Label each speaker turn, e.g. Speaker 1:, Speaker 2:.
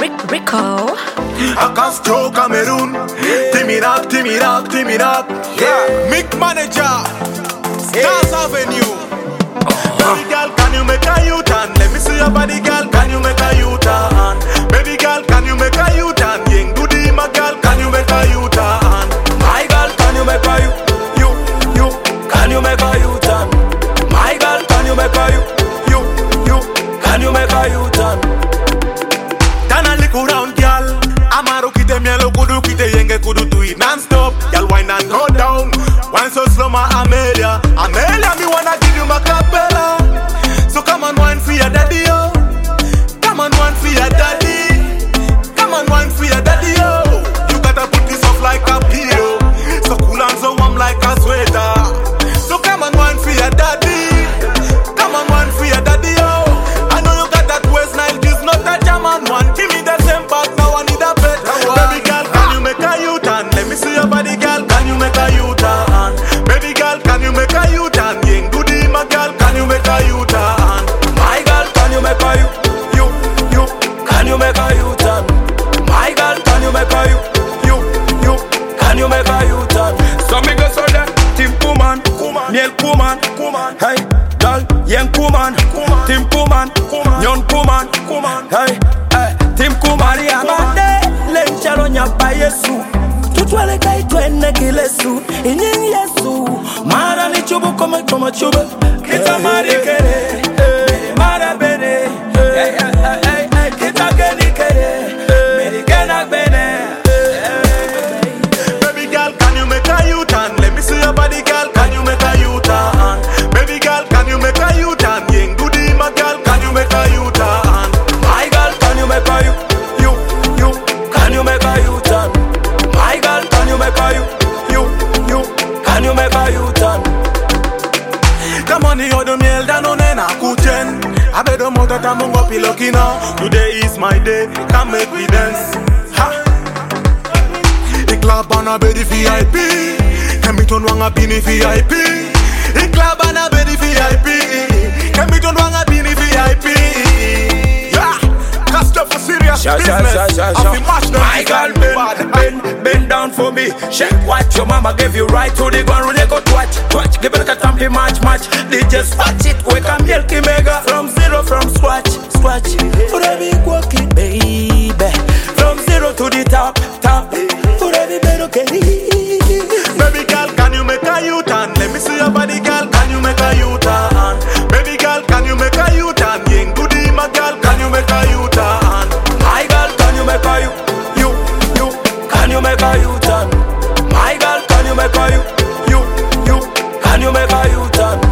Speaker 1: Rico.
Speaker 2: Castro, Cameroon. Timirak, Timirak, Timirak. Yeah. Mic Manager. Stars Avenue. Baby girl, can you make a U-turn? Let me see your body, girl. Can you make a U-turn? Baby girl, can you make a U-turn? Yeng goody, my girl. Can you make a U-turn?
Speaker 3: My girl, can you make a you? Can you make a U-turn? My girl, can you make a you? Can you make a U-turn?
Speaker 2: Tana lick around, girl. Amaro kite mielo kudu kite yenge kudu do it non-stop. Girl, wine and go down. Wine so slow, my Amelia. Amelia, me wanna give you my capella. So come on, wine for your daddy, yo. Come on, wine for your daddy. Come on, wine for your daddy, yo. You gotta put this off like a pillow. So cool and so warm like a sweater. So come on, wine for your daddy. Come on, wine for your daddy, yo. I know you got that waist Nile, just not a German one. Give me the same part, now I need a better one. Baby girl, can you make a U-turn? Let me see your body, girl. Can you make a U-turn? Baby girl, can you make a U-turn? Yeng goody, my girl. Can you make a U-turn?
Speaker 3: My girl, can you make a you? Can you make a U-turn? My girl, can you make a you? Can you make a U-turn? So me go so that Tim Kuman, Niel Kuman, hey, girl, Yeng Kuman, Tim Kuman, Nyon Kuman, hey, Tim Kuman,
Speaker 4: Maria Bande, Lencharo Nyapa Yesu, Tutwale Kai Twene Kilesu, Inying Yesu, Mara ni chubu koma chubu, Kita Mari Kere, Mara Bene, Kita Geni Kere, Meri Gena Bene.
Speaker 2: Baby girl, can you make a U-turn? Let me see your body, girl. Can you make a U-turn? Baby girl, can you make a U-turn? Yeng goody, my girl. Can you make a U-turn?
Speaker 3: My girl, can you make a you? Can you make a U-turn? My girl, can you make a you? Can you make a U-turn?
Speaker 2: Come on, you do miel da no nena kuchen. I bet the motor tamungo pilokina. Today is my day. Come make me dance. Ha. Ik klap aan a bedi VIP. Kan mi ton wanga bini VIP. Ik klap aan a bedi VIP. Kan mi ton wanga bini VIP. Yeah. That's stuff for serious business.
Speaker 3: My girl, bend down for me. Shake what your mama gave you right to the ground. Really go twatch. Give it a tampi match. DJ scratch it. We can milky mega from zero from scratch.
Speaker 4: For every walking baby,
Speaker 3: From zero to the top.
Speaker 4: for every better
Speaker 2: Baby girl, can you make a U-turn? Let me see your body, girl. Can you make a U-turn? Baby girl, can you make a U-turn? Yeng goody, my girl. Can you make a U-turn?
Speaker 3: My girl, can you make a you? Can you make a U-turn? My girl, can you make a you? Can you make a U-turn?